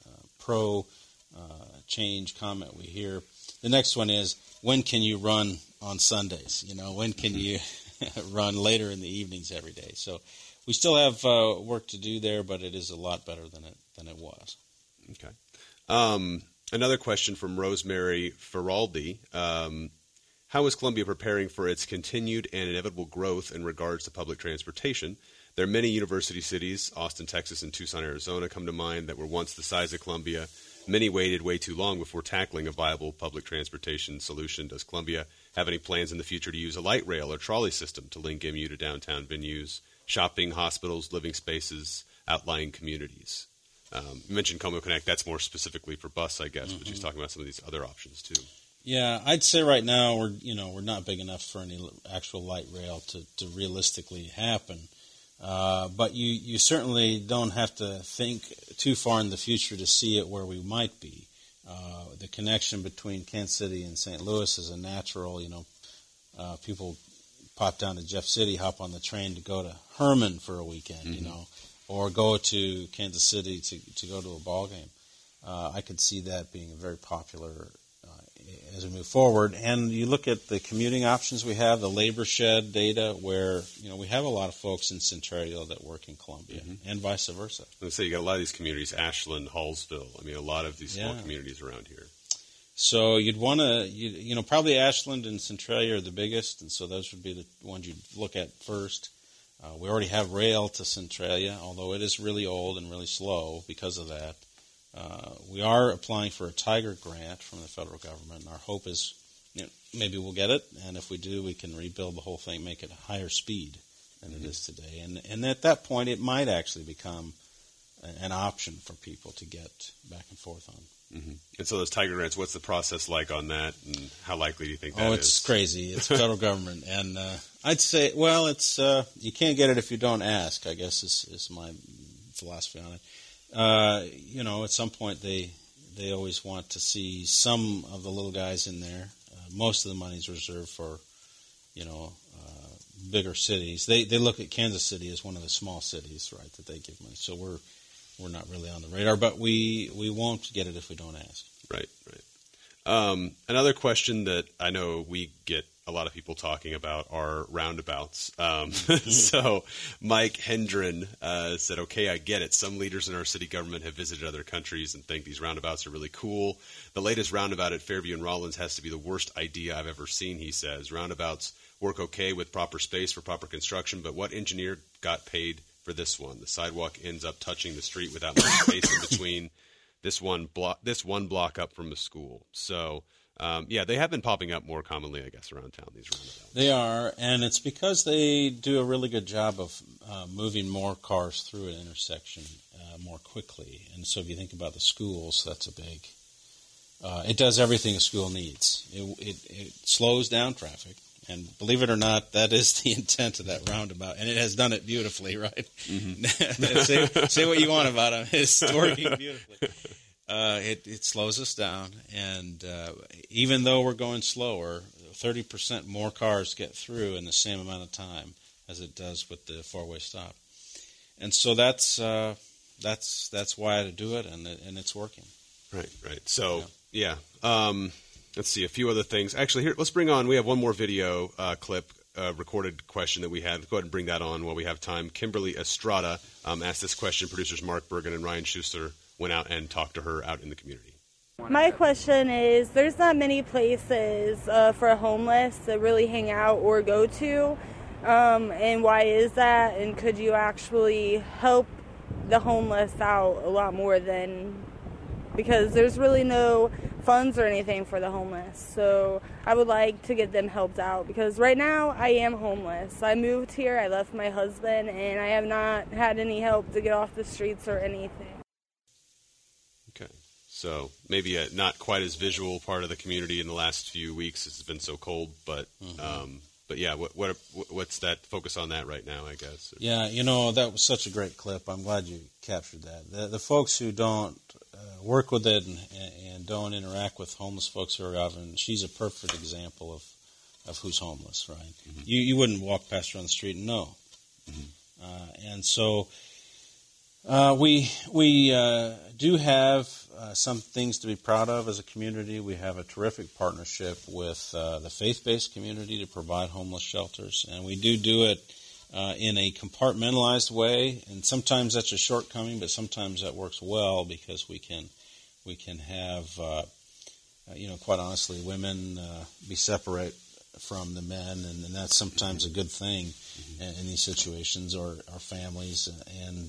change comment we hear. The next one is, when can you run on Sundays? When can you run later in the evenings every day? So we still have work to do there, but it is a lot better than it was. Okay. Another question from Rosemary Feraldi. How is Columbia preparing for its continued and inevitable growth in regards to public transportation? There are many university cities, Austin, Texas, and Tucson, Arizona, come to mind, that were once the size of Columbia. Many waited way too long before tackling a viable public transportation solution. Does Columbia have any plans in the future to use a light rail or trolley system to link MU to downtown venues, shopping, hospitals, living spaces, outlying communities? You mentioned Como Connect. That's more specifically for bus, I guess, but she's talking about some of these other options too. Yeah, I'd say right now we're not big enough for any actual light rail to realistically happen. But you certainly don't have to think too far in the future to see it where we might be. The connection between Kansas City and St. Louis is a natural. People pop down to Jeff City, hop on the train to go to Herman for a weekend, or go to Kansas City to go to a ball game. I could see that being very popular as we move forward. And you look at the commuting options we have, the labor shed data, where we have a lot of folks in Centralia that work in Columbia, and vice versa. Let's say you got a lot of these communities, Ashland, Hallsville. I mean, a lot of these small communities around here. So you'd want to, probably Ashland and Centralia are the biggest, and so those would be the ones you'd look at first. We already have rail to Centralia, although it is really old and really slow because of that. We are applying for a Tiger grant from the federal government, and our hope is maybe we'll get it, and if we do, we can rebuild the whole thing, make it a higher speed than it is today. And at that point, it might actually become an option for people to get back and forth on. Mm-hmm. And so those Tiger grants, what's the process like on that, and how likely do you think that is? Oh, it's crazy. It's federal government. And I'd say, well, it's you can't get it if you don't ask, I guess is my philosophy on it. At some point they always want to see some of the little guys in there. most of the money is reserved for, bigger cities. They look at Kansas City as one of the small cities, right, that they give money. So we're not really on the radar, but we won't get it if we don't ask. Right. Another question that I know we get a lot of people talking about are roundabouts. So Mike Hendren said, okay, I get it. Some leaders in our city government have visited other countries and think these roundabouts are really cool. The latest roundabout at Fairview and Rawlins has to be the worst idea I've ever seen, he says. Roundabouts work okay with proper space for proper construction, but what engineer got paid for this one? The sidewalk ends up touching the street without much space in between this one block up from the school. So, they have been popping up more commonly, I guess, around town, these roundabouts. They are, and it's because they do a really good job of moving more cars through an intersection more quickly. And so if you think about the schools, that's a big... it does everything a school needs. It slows down traffic. And believe it or not, that is the intent of that roundabout. And it has done it beautifully, right? Mm-hmm. say what you want about it. It's working beautifully. It slows us down. And even though we're going slower, 30% more cars get through in the same amount of time as it does with the four-way stop. And so that's why to do it, and it's working. Right. So, yeah. Let's see, a few other things. Actually, here, let's bring on, we have one more video clip, recorded question that we had. Go ahead and bring that on while we have time. Kimberly Estrada asked this question. Producers Mark Bergen and Ryan Schuster went out and talked to her out in the community. My question is, there's not many places for homeless to really hang out or go to, and why is that? And could you actually help the homeless out a lot more than... because there's really no funds or anything for the homeless. So I would like to get them helped out because right now I am homeless. I moved here, I left my husband, and I have not had any help to get off the streets or anything. Okay. So maybe a not quite as visual part of the community in the last few weeks. It's been so cold, but yeah, what's that focus on that right now, I guess? Yeah, that was such a great clip. I'm glad you captured that. The folks who don't work with it and don't interact with homeless folks very often, she's a perfect example of who's homeless, right? Mm-hmm. You wouldn't walk past her on the street and know. Mm-hmm. And so we do have some things to be proud of as a community. We have a terrific partnership with the faith-based community to provide homeless shelters, and we do it in a compartmentalized way, and sometimes that's a shortcoming, but sometimes that works well because we can have, quite honestly, women be separate from the men, and that's sometimes a good thing in these situations, or families, and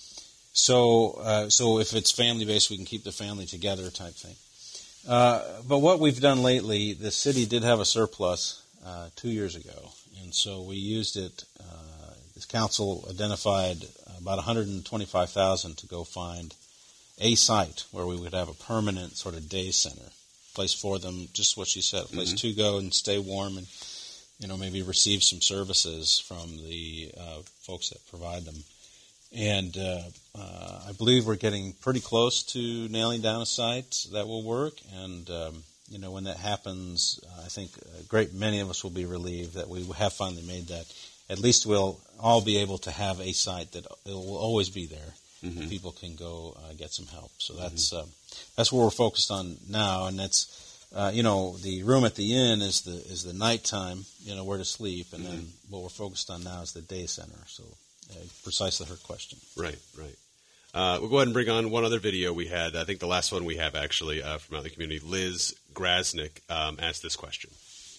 so if it's family-based, we can keep the family together type thing. But what we've done lately, the city did have a surplus 2 years ago, and so we used it. This council identified about $125,000 to go find a site where we would have a permanent sort of day center, place for them, just what she said, a place to go and stay warm and, maybe receive some services from the folks that provide them. And I believe we're getting pretty close to nailing down a site that will work. And, when that happens, I think a great many of us will be relieved that we have finally made that. At least we'll all be able to have a site that it will always be there. Mm-hmm. People can go get some help. So that's what we're focused on now. And that's, the room at the inn is the nighttime, where to sleep. And then what we're focused on now is the day center. So precisely her question. Right. We'll go ahead and bring on one other video we had. I think the last one we have actually from out in the community. Liz Grasnick asked this question.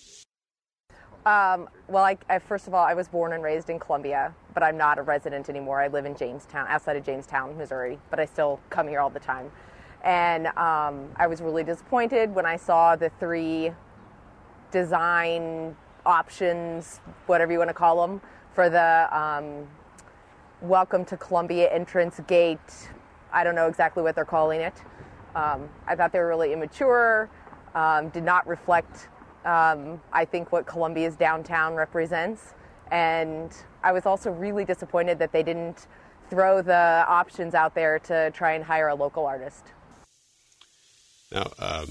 First of all, I was born and raised in Columbia, but I'm not a resident anymore. I live in Jamestown, outside of Jamestown, Missouri, but I still come here all the time. And I was really disappointed when I saw the 3 design options, whatever you want to call them, for the Welcome to Columbia entrance gate. I don't know exactly what they're calling it. I thought they were really immature, did not reflect I think what Columbia's downtown represents. And I was also really disappointed that they didn't throw the options out there to try and hire a local artist. Now,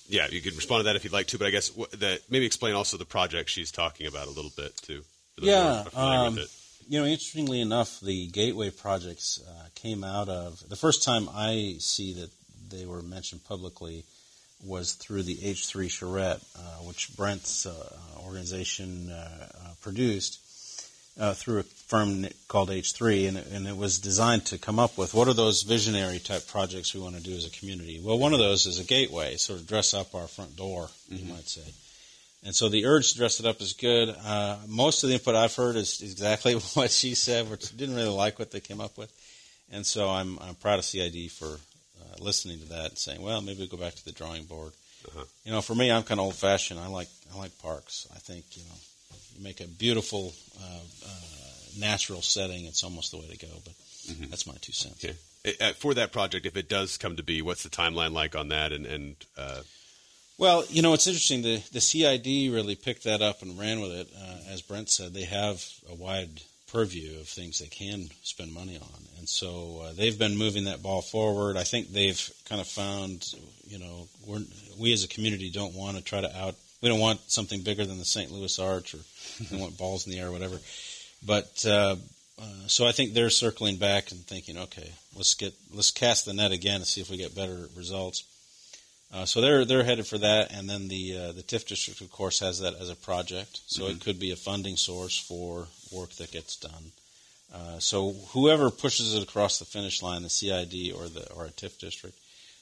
Yeah, you could respond to that if you'd like to, but I guess maybe explain also the project she's talking about a little bit, too. Yeah, interestingly enough, the Gateway projects came out of, the first time I see that they were mentioned publicly was through the H3 charrette, which Brent's organization produced through a firm called H3, and it was designed to come up with what are those visionary type projects we want to do as a community. Well, one of those is a gateway, sort of dress up our front door, you might say. And so the urge to dress it up is good. Most of the input I've heard is exactly what she said, which didn't really like what they came up with. And so I'm proud of CID for listening to that and saying, well, maybe we'll go back to the drawing board. Uh-huh. For me, I'm kind of old-fashioned. I like parks. I think, you make a beautiful, natural setting. It's almost the way to go. But that's my 2 cents. Okay. For that project, if it does come to be, what's the timeline like on that? Well, it's interesting. The CID really picked that up and ran with it. As Brent said, they have a wide purview of things they can spend money on. And so they've been moving that ball forward. I think they've kind of found, we as a community don't want to try to we don't want something bigger than the St. Louis Arch, or we want balls in the air or whatever. But so I think they're circling back and thinking, okay, let's cast the net again and see if we get better results. So they're headed for that, and then the TIF district, of course, has that as a project, so it could be a funding source for work that gets done. So whoever pushes it across the finish line, the CID or a TIF district,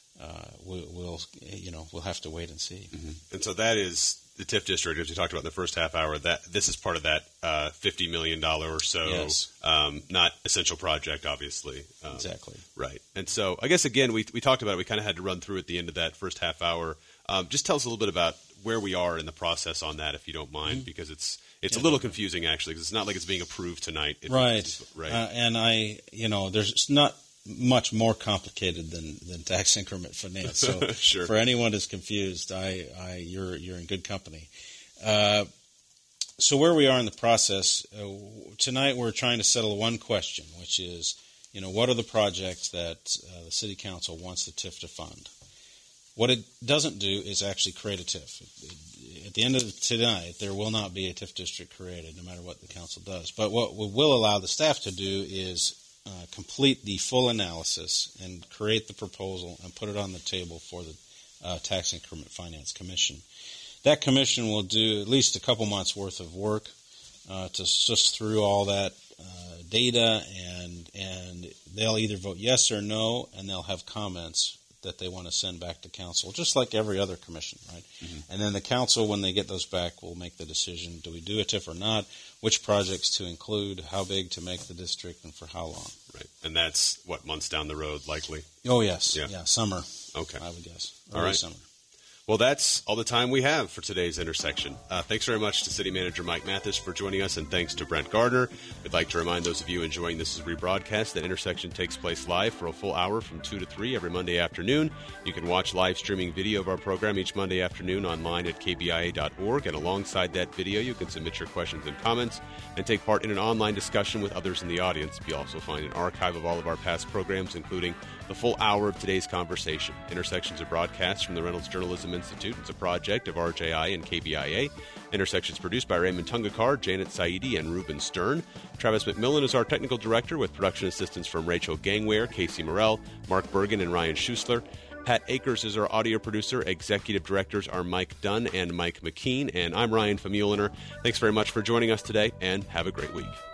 we'll have to wait and see. Mm-hmm. And so that is the TIF district, as we talked about in the first half hour. That this is part of that $50 million or so, yes. Not essential project, obviously. Exactly. Right. And so I guess, again, we talked about it. We kind of had to run through at the end of that first half hour. Just tell us a little bit about where we are in the process on that, if you don't mind, because it's a little confusing, actually, because it's not like it's being approved tonight. Right. And there's not much more complicated than tax increment finance. So sure. For anyone who's confused, you're in good company. So where we are in the process, tonight we're trying to settle one question, which is, what are the projects that the City Council wants the TIF to fund? What it doesn't do is actually create a TIF. At the end of tonight, there will not be a TIF district created, no matter what the council does. But what we will allow the staff to do is complete the full analysis and create the proposal and put it on the table for the Tax Increment Finance Commission. That commission will do at least a couple months' worth of work to suss through all that data, and they'll either vote yes or no, and they'll have comments that they want to send back to council, just like every other commission, right? Mm-hmm. And then the council, when they get those back, will make the decision, do we do a TIF or not, which projects to include, how big to make the district, and for how long. Right. And that's, months down the road, likely? Oh, yes. Yeah, summer. Okay. I would guess. All right. Summer. Well, that's all the time we have for today's Intersection. Thanks very much to City Manager Mike Mathis for joining us, and thanks to Brent Gardner. We'd like to remind those of you enjoying this as rebroadcast that Intersection takes place live for a full hour from 2 to 3 every Monday afternoon. You can watch live streaming video of our program each Monday afternoon online at kbia.org, and alongside that video, you can submit your questions and comments and take part in an online discussion with others in the audience. You'll also find an archive of all of our past programs, including the full hour of today's conversation. Intersections are broadcast from the Reynolds Journalism Institute. It's a project of RJI and KBIA. Intersections produced by Raymond Tungakar, Janet Saidi, and Ruben Stern. Travis McMillan is our technical director, with production assistance from Rachel Gangware, Casey Morell, Mark Bergen, and Ryan Schusler. Pat Akers is our audio producer. Executive directors are Mike Dunn and Mike McKean. And I'm Ryan Famuliner. Thanks very much for joining us today, and have a great week.